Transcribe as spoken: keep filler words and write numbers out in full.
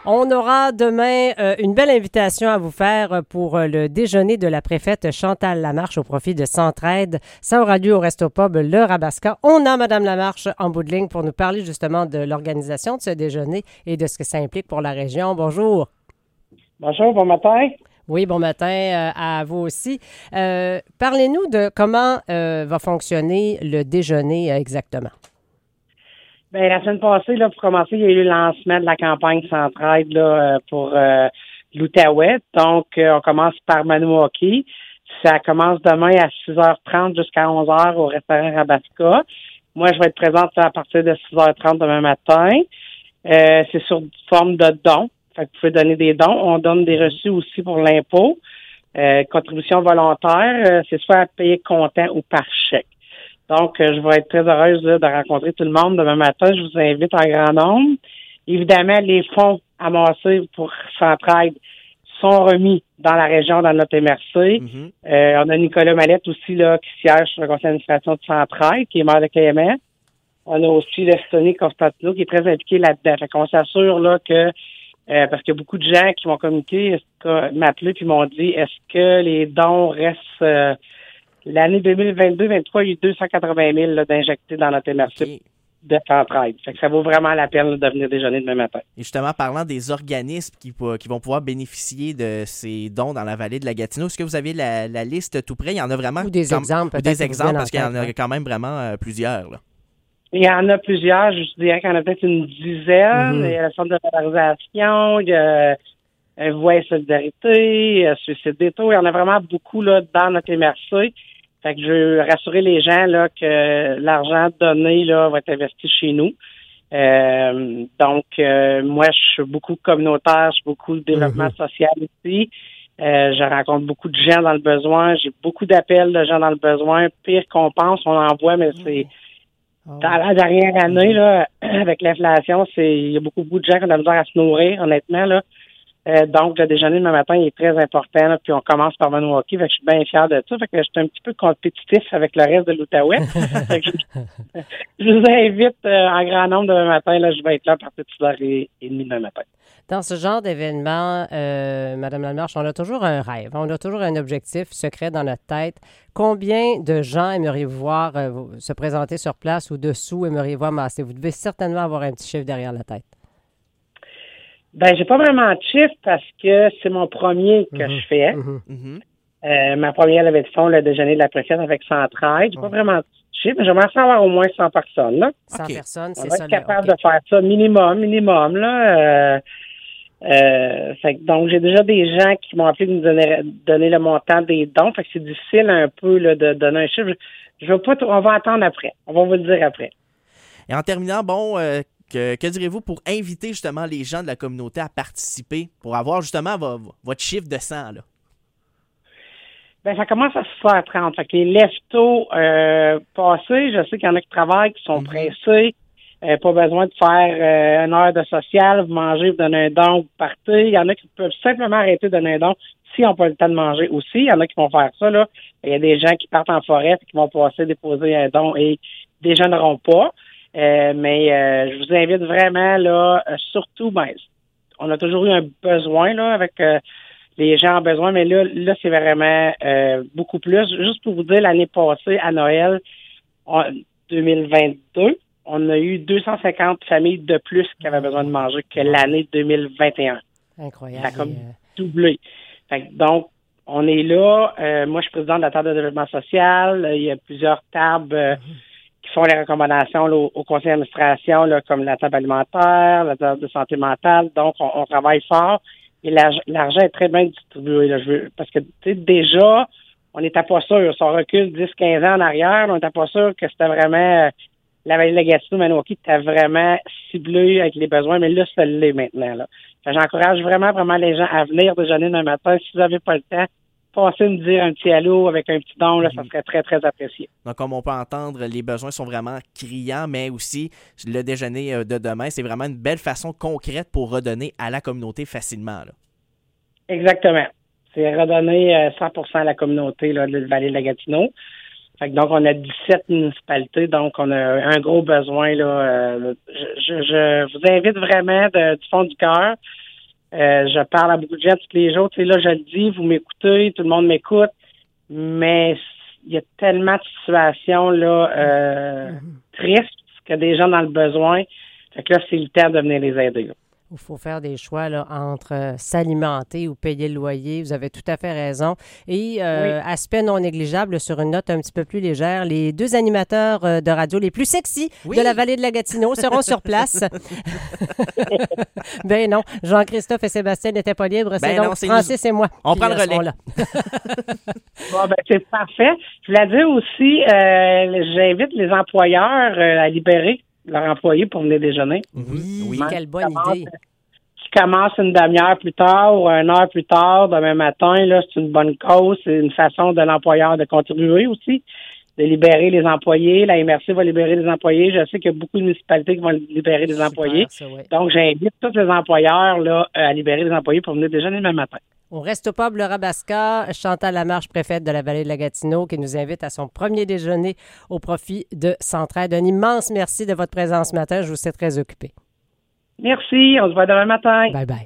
On aura demain euh, une belle invitation à vous faire pour euh, le déjeuner de la préfète Chantal Lamarche au profit de Centraide. Ça aura lieu au Resto Pub Le Rabasca. On a Mme Lamarche en bout de ligne pour nous parler justement de l'organisation de ce déjeuner et de ce que ça implique pour la région. Bonjour. Bonjour, bon matin. Oui, bon matin euh, à vous aussi. Euh, parlez-nous de comment euh, va fonctionner le déjeuner euh, exactement. Bien, la semaine passée, là, pour commencer, il y a eu le lancement de la campagne Centraide là, pour euh, l'Outaouais. Donc, euh, on commence par Maniwaki. Ça commence demain à six heures trente jusqu'à onze heures au restaurant Rabasca. Moi, je vais être présente à partir de six heures trente demain matin. Euh, c'est sur forme de dons. Fait que vous pouvez donner des dons. On donne des reçus aussi pour l'impôt. Euh, contribution volontaire, euh, c'est soit à payer comptant ou par chèque. Donc, euh, je vais être très heureuse là, de rencontrer tout le monde demain matin. Je vous invite en grand nombre. Évidemment, les fonds amassés pour Centraide sont remis dans la région, dans notre M R C. Mm-hmm. Euh, on a Nicolas Mallette aussi là qui siège sur le conseil d'administration de Centraide, qui est maire de K M S. On a aussi Lestonie Constantino qui est très impliqué là-dedans. Fait qu'on s'assure là que Euh, parce qu'il y a beaucoup de gens qui m'ont communiqué, m'appelé puis m'ont dit est-ce que les dons restent euh, l'année deux mille vingt-deux vingt-trois, il y a eu deux cent quatre-vingt mille là, d'injectés dans notre M R C okay. de Centraide. Fait que ça vaut vraiment la peine là, de venir déjeuner demain matin. Et justement, parlant des organismes qui, qui vont pouvoir bénéficier de ces dons dans la vallée de la Gatineau, est-ce que vous avez la, la liste tout près? Il y en a vraiment... Ou des comme, exemples. Ou des exemples, parce qu'il y en a quand même vraiment euh, plusieurs, là. Il y en a plusieurs, je dirais qu'il y en a peut-être une dizaine. Mm-hmm. Il y a le centre de valorisation, il y a un Voix et Solidarité, il y a Suicide Détour. Il y en a vraiment beaucoup là dans notre M R C. Fait que je veux rassurer les gens là que l'argent donné là va être investi chez nous. Euh, donc, euh, moi, je suis beaucoup communautaire, je suis beaucoup de développement mm-hmm. social ici. Euh, je rencontre beaucoup de gens dans le besoin. J'ai beaucoup d'appels de gens dans le besoin. Pire qu'on pense, on en voit, mais c'est... Oh. Dans la dernière année, là, avec l'inflation, c'est il y a beaucoup, beaucoup de gens qui ont de la misère à se nourrir, honnêtement, là. Euh, donc, le déjeuner demain matin il est très important, là, puis on commence par Maniwaki, fait que je suis bien fière de ça, fait que je suis un petit peu compétitif avec le reste de l'Outaouais. Fait que je, je vous invite euh, en grand nombre demain matin, là, je vais être là à partir de six heures trente demain matin. Dans ce genre d'événement, euh, Mme Lamarche, on a toujours un rêve, on a toujours un objectif secret dans notre tête. Combien de gens aimeriez-vous voir euh, se présenter sur place ou dessous aimeriez-vous amasser? Vous devez certainement avoir un petit chiffre derrière la tête. Ben, j'ai pas vraiment de chiffre parce que c'est mon premier que mm-hmm. je fais. Mm-hmm. Euh, ma première levée de fonds, le déjeuner de la préfète avec Centraide. J'ai mm-hmm. pas vraiment de chiffre, mais j'aimerais avoir au moins cent personnes, là. cent okay. personnes, c'est ça. On va ça. être capable okay. de faire ça minimum, minimum, là. Euh, Euh, fait, donc, j'ai déjà des gens qui m'ont appelé de nous donner, donner le montant des dons. Fait que c'est difficile un peu là, de donner un chiffre. Je, je veux pas, on va attendre après. On va vous le dire après. Et en terminant, bon, euh, que, que direz-vous pour inviter justement les gens de la communauté à participer pour avoir justement vo, votre chiffre de sang, là? Ben, ça commence à six heures trente. Fait que les lève-tôt euh, passés, je sais qu'il y en a qui travaillent, qui sont mm-hmm. pressés. Euh, pas besoin de faire euh, une heure de social, vous mangez, vous donnez un don, vous partez. Il y en a qui peuvent simplement arrêter de donner un don si on n'a pas le temps de manger aussi. Il y en a qui vont faire ça, là. Il y a des gens qui partent en forêt et qui vont passer déposer un don et déjeuneront pas. Euh, mais euh, je vous invite vraiment, là, euh, surtout, ben, on a toujours eu un besoin, là, avec euh, les gens en besoin, mais là, là, c'est vraiment euh, beaucoup plus. Juste pour vous dire, l'année passée, à Noël, on, deux mille vingt-deux, on a eu deux cent cinquante familles de plus qui avaient besoin de manger que l'année deux mille vingt et un. Incroyable. Ça a comme doublé. Fait que donc, on est là. Euh, moi, je suis président de la table de développement social. Il y a plusieurs tables euh, mm-hmm. qui font les recommandations là, au, au conseil d'administration, là, comme la table alimentaire, la table de santé mentale. Donc, on, on travaille fort. Et l'argent, l'argent est très bien distribué. Là, je veux, parce que, tu sais, déjà, on n'était pas sûr. Si on recule dix quinze ans en arrière, on n'était pas sûr que c'était vraiment... Euh, la vallée de la Gatineau, Maniwaki, était vraiment ciblée avec les besoins, mais là, ça l'est maintenant. Là. Fait, j'encourage vraiment, vraiment les gens à venir déjeuner demain matin. Si vous n'avez pas le temps, passez me dire un petit allô avec un petit don, là, mm-hmm. ça serait très, très apprécié. Donc, comme on peut entendre, les besoins sont vraiment criants, mais aussi le déjeuner de demain, c'est vraiment une belle façon concrète pour redonner à la communauté facilement. Là. Exactement. C'est redonner cent pour cent à la communauté là, de la vallée de la Gatineau. Fait que donc, on a dix-sept municipalités, donc on a un gros besoin. Là. Euh, je, je, je vous invite vraiment de, du fond du cœur Euh, je parle à beaucoup de gens tous les jours. Tu sais, là, je le dis, vous m'écoutez, tout le monde m'écoute, mais il y a tellement de situations là euh, mm-hmm. tristes que des gens dans le besoin. Fait que là, c'est le temps de venir les aider. Là. Il faut faire des choix là, entre euh, s'alimenter ou payer le loyer. Vous avez tout à fait raison. Et euh, oui. aspect non négligeable, sur une note un petit peu plus légère, les deux animateurs euh, de radio les plus sexy oui. de la vallée de la Gatineau seront sur place. Ben non, Jean-Christophe et Sébastien n'étaient pas libres. C'est ben donc non, c'est Francis nous... et moi. On prend le relais. Là. Bon, ben, c'est parfait. Je voulais dire aussi, euh, j'invite les employeurs euh, à libérer leurs employés pour venir déjeuner. Oui, oui. Quelle bonne commence, idée. Qui commence une demi-heure plus tard ou une heure plus tard, demain matin, là, c'est une bonne cause. C'est une façon de l'employeur de contribuer aussi, de libérer les employés. La M R C va libérer les employés. Je sais qu'il y a beaucoup de municipalités qui vont libérer les Super, employés. Ça, ouais. Donc, j'invite tous les employeurs là, à libérer les employés pour venir déjeuner demain matin. Au Resto Pub Le Rabasca, Chantal Lamarche, préfète de la vallée de la Gatineau, qui nous invite à son premier déjeuner au profit de Centraide. Un immense merci de votre présence ce matin. Je vous sais très occupé. Merci. On se voit demain matin. Bye bye.